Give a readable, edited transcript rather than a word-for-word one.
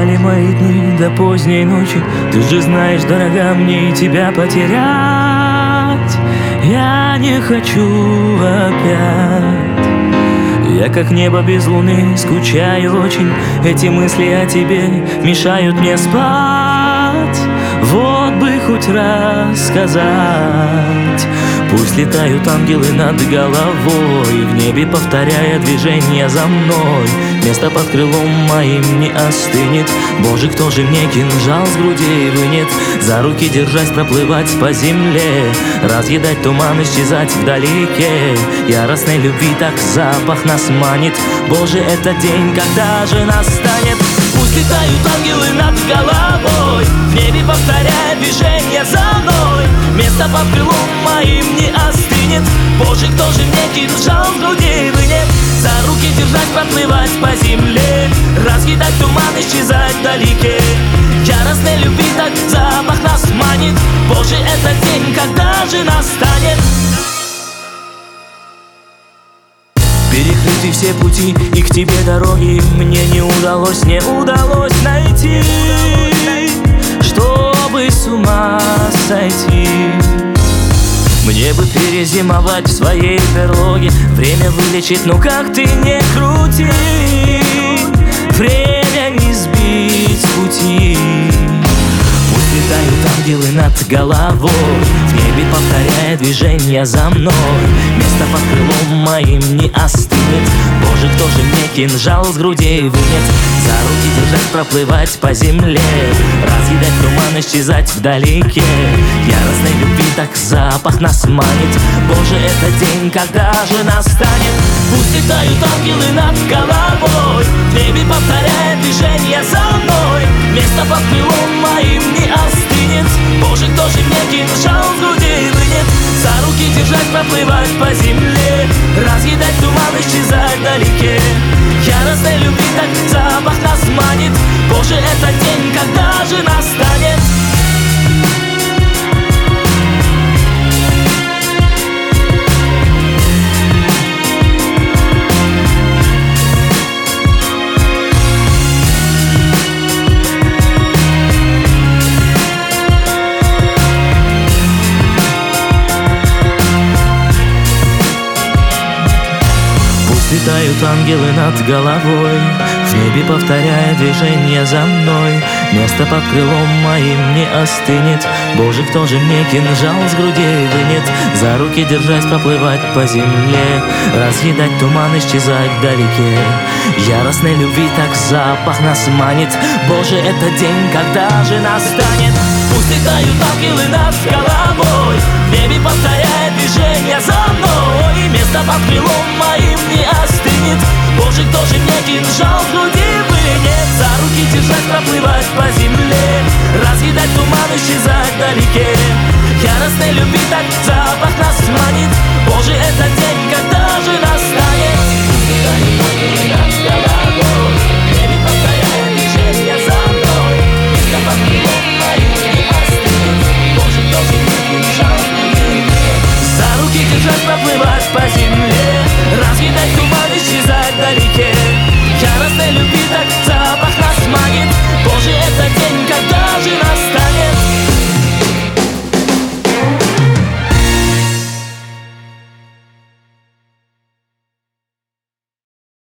Летали мои дни до поздней ночи. Ты же знаешь, дорога, мне и тебя потерять. Я не хочу опять. Я как небо без луны, скучаю очень. Эти мысли о тебе мешают мне спать. Вот бы хоть раз сказать. Пусть летают ангелы над головой, в небе повторяя движение за мной. Место под крылом моим не остынет. Боже, кто же мне кинжал с груди вынет? За руки держась проплывать по земле, разъедать туман, исчезать вдалеке. Яростной любви так запах нас манит. Боже, этот день, когда же настанет? Пусть летают ангелы над головой, в небе повторяя движение за мной. Место под крылом моим не остынет. Боже, кто же мне кинжал с груди вынет? За руки держать, проплывать по земле, разъедать туман, исчезать вдалеке. Яростной любви так запах нас манит. Боже, этот день, когда же настанет? Перекрыты все пути и к тебе дороги мне не удалось найти, чтобы с ума сойти. Мне бы перезимовать в своей берлоге. Время вылечит, но как ты не крути, время не сбить с пути. Пусть летают ангелы над головой, в небе повторяя движение за мной. Место под крылом моим не остынет. Боже, кто же мне кинжал с груди вынет? За руки держать, проплывать по земле, разъедать туман, исчезать вдалеке. Яростной любви так запах нас манит. Боже, этот день, когда же настанет? Пусть летают ангелы над головой, в небе повторяя движение за мной. Место под крылом моим не остынет. Боже, кто же мне кинжал с груди вынет? За руки держать, проплывать по земле, разъедать туман, исчезать вдалеке. Яростной любви так запах нас манит. Боже, этот день, когда же настанет? Летают ангелы над головой, в небе повторяя движение за мной. Место под крылом моим не остынет. Боже, кто же мне кинжал с груди вынет? За руки держась, проплывать по земле, разъедать туман, исчезать вдалеке. Яростной любви так запах нас манит. Боже, этот день, когда же настанет? Пусть летают ангелы над головой, в небе повторяя